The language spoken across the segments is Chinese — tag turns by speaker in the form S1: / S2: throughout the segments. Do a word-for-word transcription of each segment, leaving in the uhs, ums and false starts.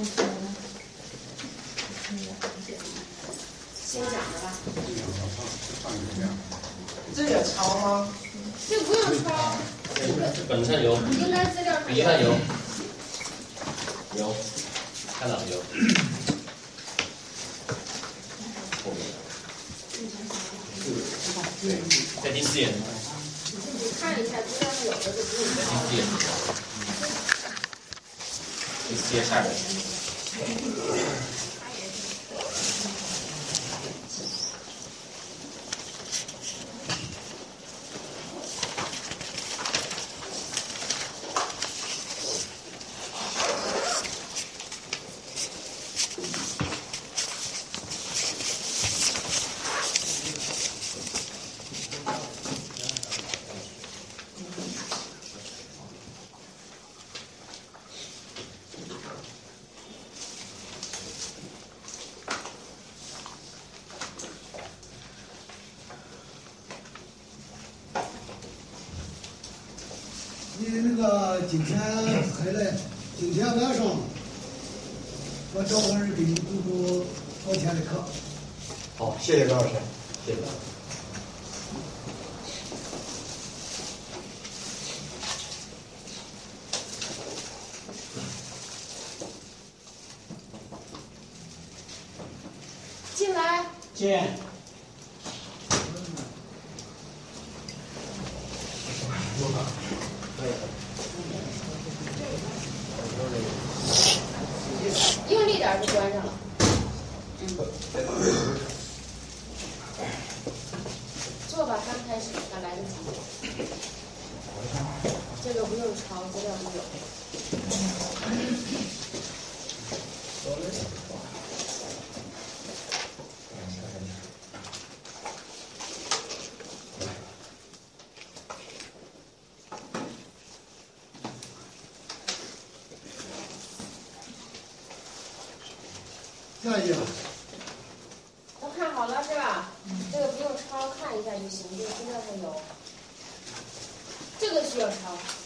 S1: 先讲的吧。
S2: 这也抄吗？
S1: 这不用抄。
S3: 这本上有。
S1: 应该资料上
S3: 笔记上有。有。看到有。后面。在第四页。
S1: 你看一下资料上有的就不用抄。
S3: 第四页。第四页下边。
S4: 你那个今天回来，今天晚上我找会儿给你补补昨天的课。
S5: 好，谢谢高老师，谢谢。
S1: 进来。
S4: 进。
S1: 用力点就关上了。嗯。做吧，刚开始还来得及。这个不用抄，资料里有。
S4: 下一页。
S1: 都看好了是吧？这个不用抄，看一下就行，这个资料上有。这个需要抄。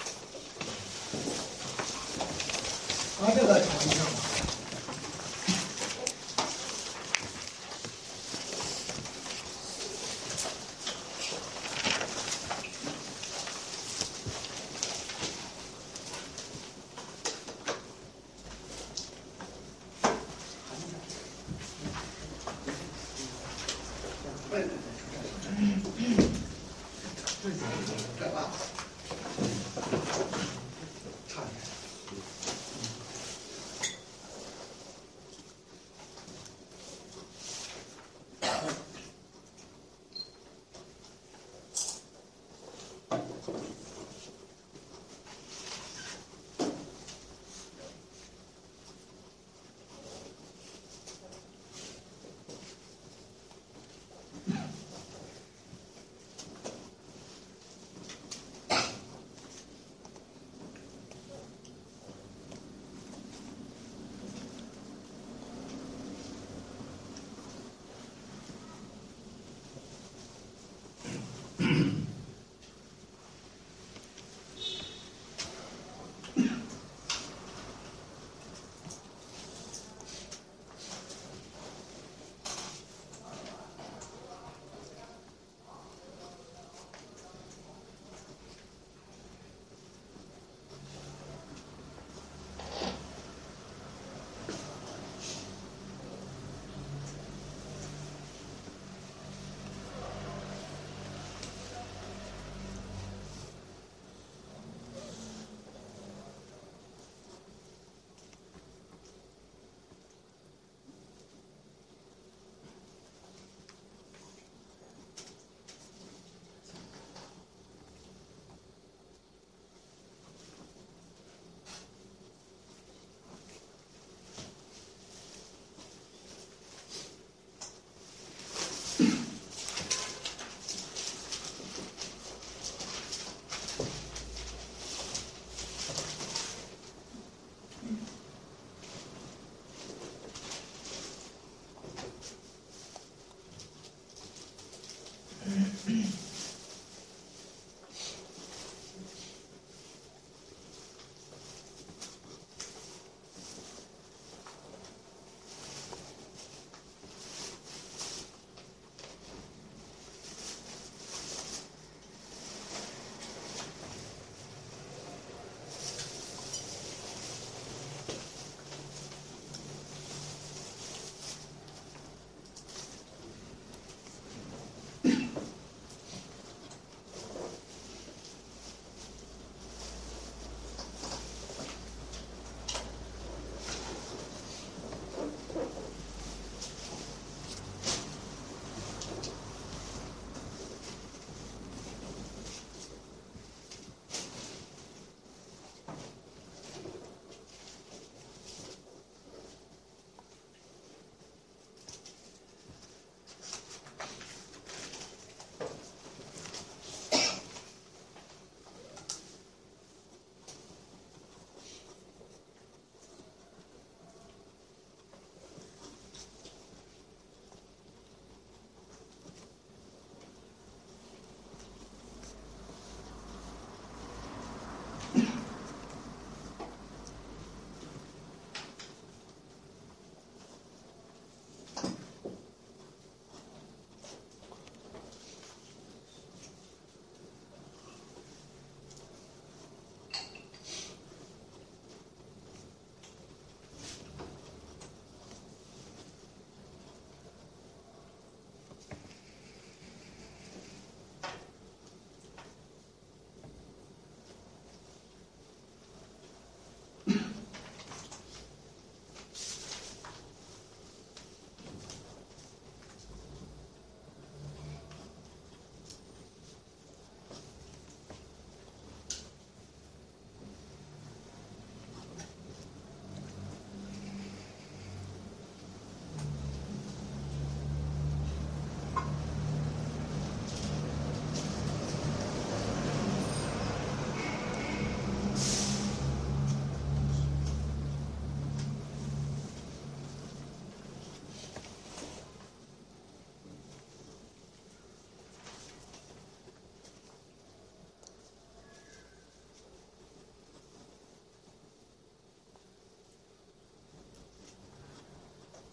S4: 把这个抄一下吧。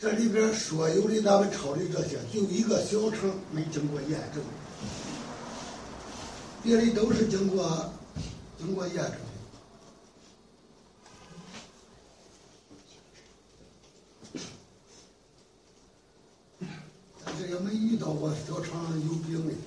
S4: 这里边所有的咱们抄的这些，就一个小厂没经过验证，别的都是经过经过验证的。但是也没遇到过小厂有病的。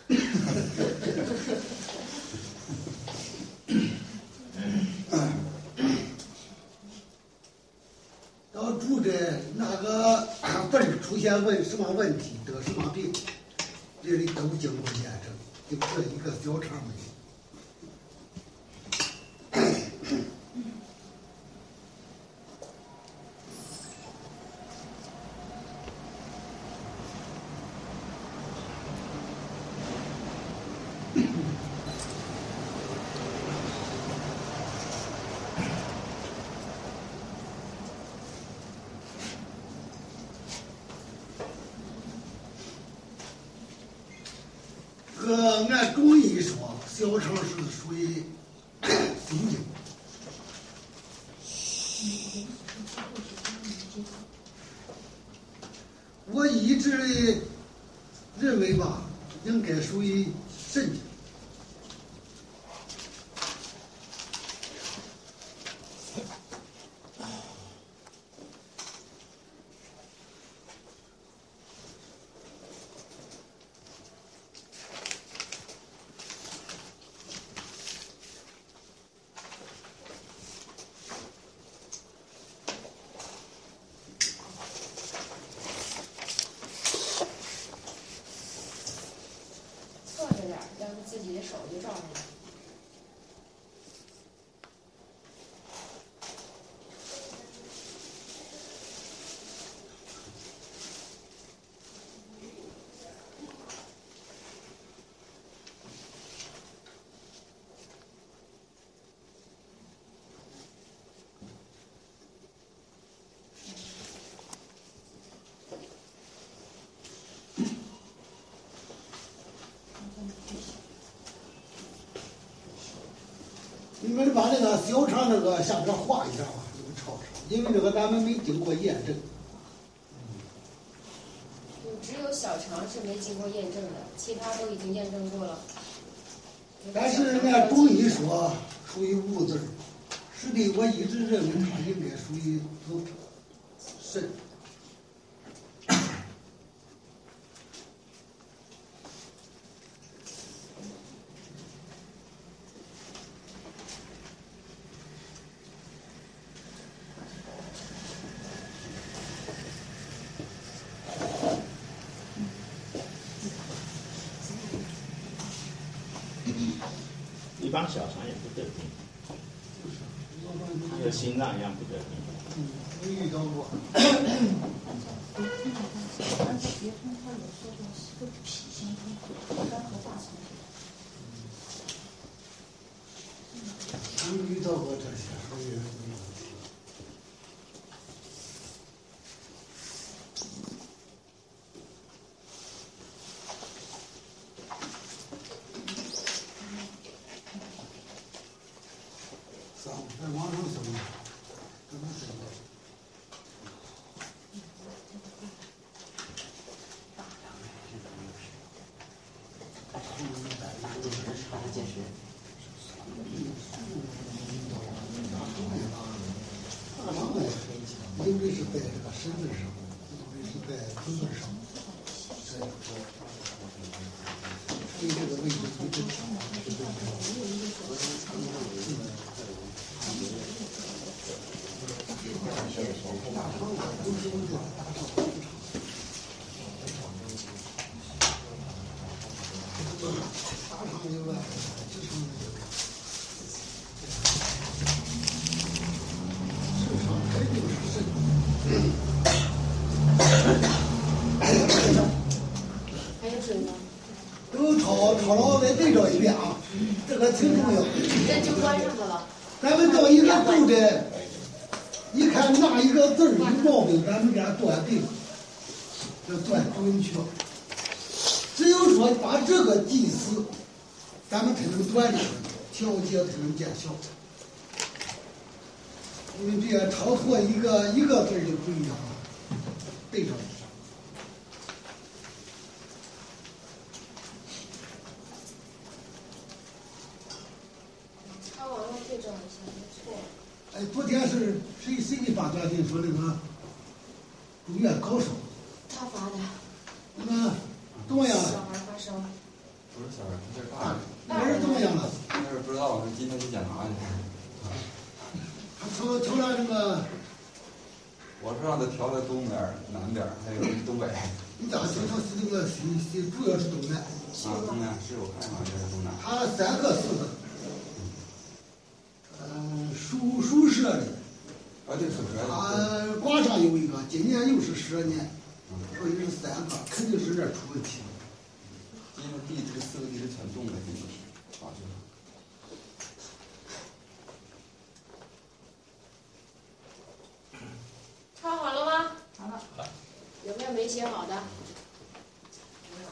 S4: 到住的那个问出现问什么问题，得什么病，这里都经过验证，就这一个小厂没有。呃，按中医说，小肠是属于心经。我一直的认为吧，应该属于肾经。
S1: 自己的手就照上来。
S4: 你们把那个小肠那个下边画一下吧，你们抄抄，因为这个咱们没经过验证。
S1: 就只有小肠是没经过验证的，其他都已经验证过了。
S4: 但是按中医说属于无字，实际我一直认为它应该属于走肾。
S3: 一般小肠也不得病，和心脏一样不得病。
S4: 嗯，没遇到过。
S2: 而且别通它有说过是个脾相通，一般和大肠。
S4: 没遇到过这些，所以没问题。上在网上搜的，怎么搜的？
S5: 健身。
S4: 有的是在这个身子上，有的是在臀上，对，对这个位置一直调，是对的。大肠啊，都是有点大肠不长。大肠以外，直肠有。市场肯定是肾。
S1: 还有水吗？
S4: 都抄抄了，再对照一遍啊，这个挺重要。
S1: 这就关上的了。
S4: 咱们到一个住的，一看哪一个字儿有毛病，咱们给他断定，要断准确。只有说把这个记死，咱们才能断定，调节才能见效。因为这样抄错一个一个字儿就不一样了。 对上一下。
S1: 擦完了对照一下，没错。
S4: 哎，昨天是谁谁给发短信说那个住院高烧？
S1: 他发的。
S4: 那个怎么样了？
S1: 小孩发烧。
S3: 不是小孩，这是大人。
S4: 那人怎么样了？
S3: 那是不知道，今天去检查去。
S4: 他调调了这个。
S3: 我是让他调在东边、南边，还有东北。
S4: 你咋调他是这个西西主要是东南？
S3: 啊，东南是我看好像是东南。
S4: 他三个四个。嗯，属属蛇的。
S3: 啊，对，属蛇的。
S4: 他卦上有一个，今年又是蛇年，所以是三个，肯定是这儿出问题了。
S3: 因为地这个四个地是全动的，肯定是。啊，是。
S1: 抄好了吗？
S2: 好了。
S1: 有没有没写好的？没有。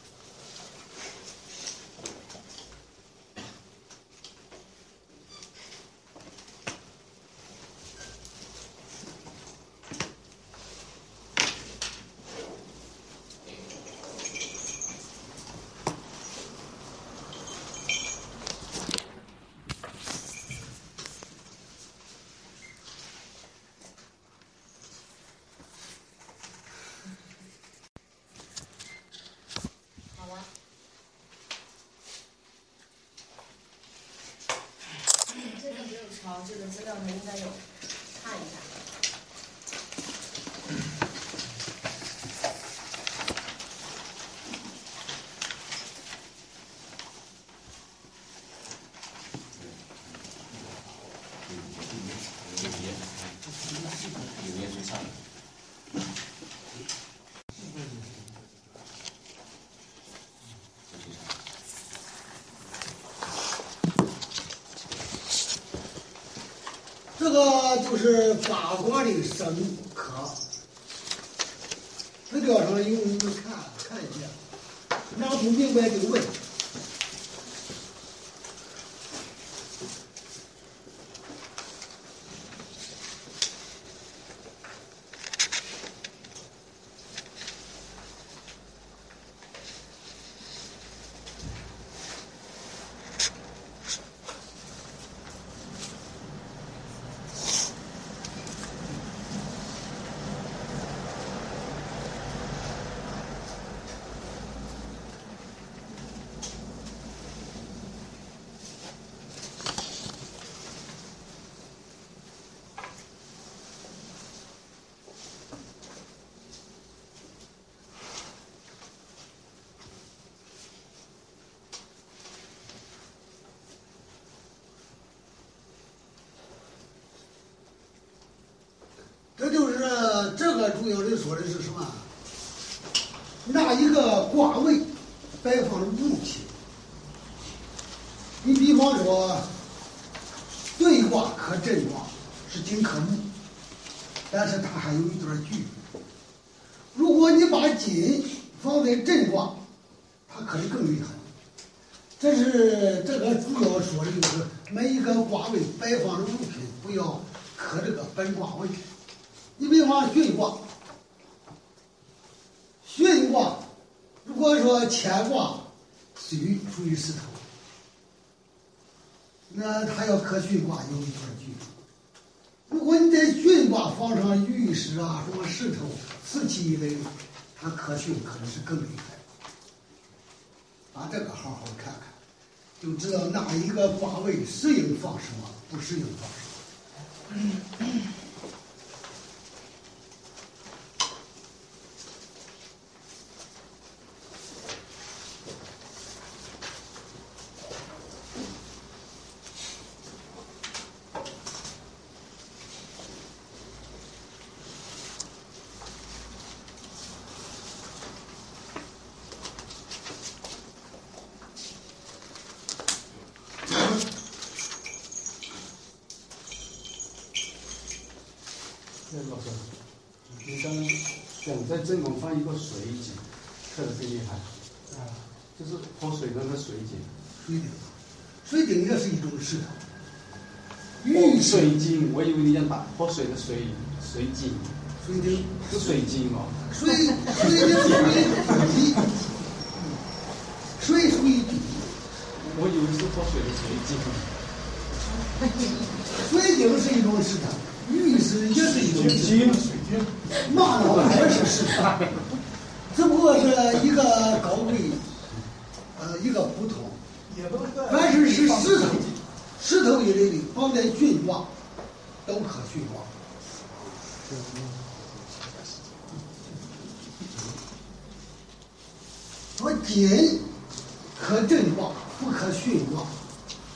S1: 好，这个资料呢应该有看一看。
S3: 有些是像。
S4: 这个就是八卦的生科，资料上有你们看看一下，拿不明白就问。这就是这个主要的说的是什么？拿一个卦位摆放物品。你比方说，兑卦克震卦是金克木，但是它还有一段距离。如果你把金放在震卦，它可能更厉害。这是这个主要说的就是每一个卦位摆放的物品不要克这个本卦位。你比方巽卦，巽卦如果说乾卦戌属于石头，那它要克巽卦有一段距离。如果你在巽卦放上玉石啊、什么石头、瓷器一类的，它克巽可能是更厉害。把这个好好看看，就知道哪一个卦位适应放什么，不适应放什么。
S6: 那老师，你刚刚想在正宫放一个水井，刻的最厉害啊，就是泼水的那个水井。
S4: 水井，水井也是一种石头。
S6: 玉水井，我以为你讲打泼水的水水井。
S4: 水晶
S6: 是水晶哦。
S4: 水水晶属于地，水属于地。
S6: 我以为是脱水的水晶。
S4: 水晶是一种石头，玉石也是一种石
S6: 晶，
S4: 头，
S6: 水晶，
S4: 玛瑙也是石头，只不过是一个高贵，呃，一个普通。凡是是石头，石头一类的放在巽卦，都可巽卦。说金可震卦，不可巽卦。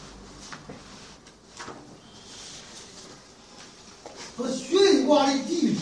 S4: 说巽卦的地